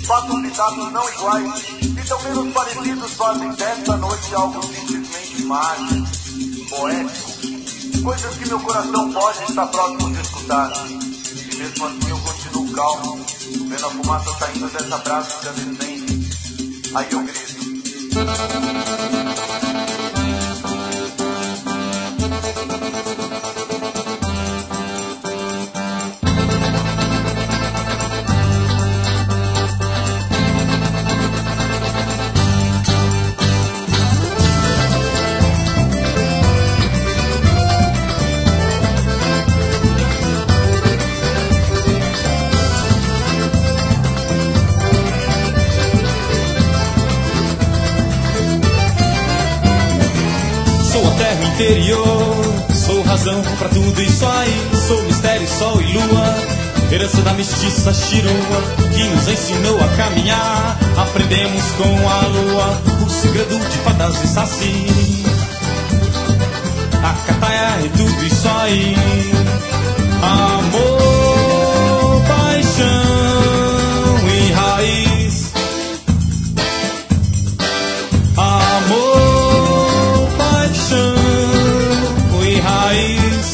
façam pitados não iguais e tão menos parecidos fazem desta noite algo simplesmente mágico, poético, coisas que meu coração pode estar próximo de escutar. E mesmo assim eu continuo calmo, vendo a fumaça saindo dessa brasa incandescente. Aí eu grito. Interior, sou razão pra tudo isso aí. Sou mistério, sol e lua, herança da mestiça Chiroa, que nos ensinou a caminhar. Aprendemos com a lua o segredo de fadas e saci. A cataia é tudo isso aí. Amor, paixão e raiz. Amor, paixão e raiz,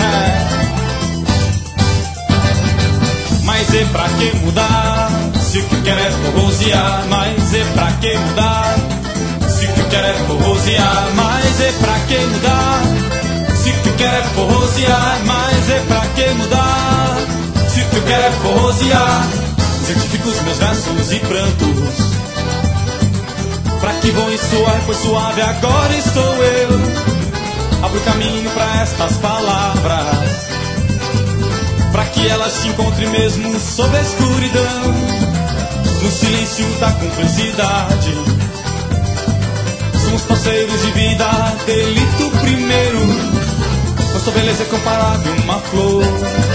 Mas é pra que mudar, se o que quer é forrosear. Mas é pra que mudar, se o que quer é forrosear. Mas é pra que mudar, se o que quer é forrosear. Mas é pra que mudar, se o que quer é forrosear. Certifico os meus versos e prantos, pra que vão soar, pois suave agora estou eu. Abro caminho pra estas palavras, pra que elas te encontrem mesmo sob a escuridão, no silêncio da cumplicidade. Somos parceiros de vida, delito primeiro, pois tua beleza é comparável uma flor.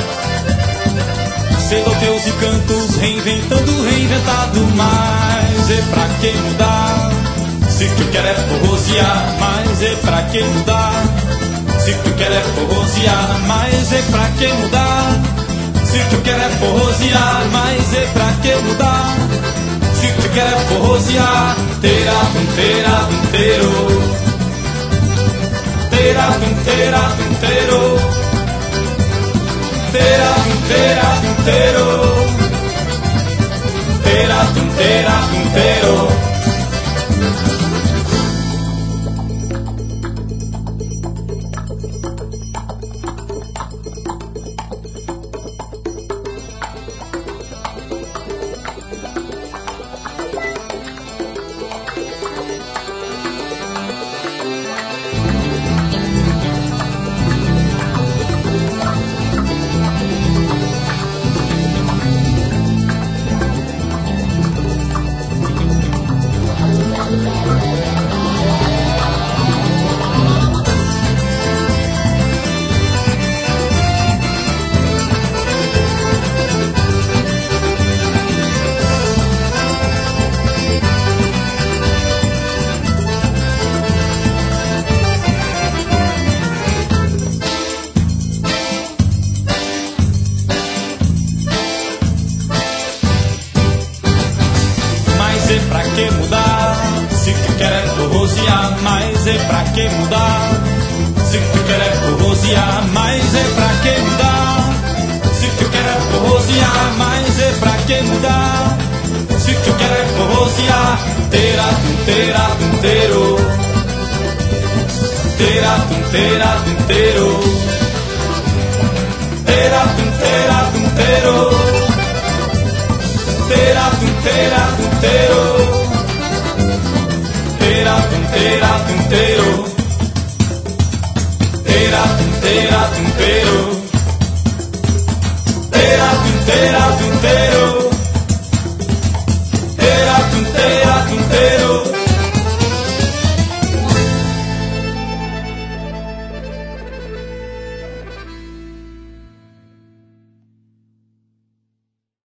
Cedo teus encantos, reinventando o reinventado. Mas é pra que mudar, se o que eu quero é forrosear. Mas é pra que mudar, se o que eu quero é forrosear. Mas é pra que mudar, se o que eu quero é forrosear. Mas é pra que mudar, se o que eu quero é forrosear. Teira-tum, teira-tum, teiro. Teira-tum, teira-tum, teiro. Teira-tum, teira-tum, teiro. Teira-tum, teira-tum, teiro. Mas é pra que mudar, se o que eu quero é forrosear. Mas é pra que mudar, se o que eu quero é forrosear. Mas é pra que mudar, se o que eu quero é forrosear. Teira-tum, teira-tum, teiro. Teira-tum, teira-tum, teiro. Teira-tum, teira-tum, teiro. Teira-tum, teira-tum.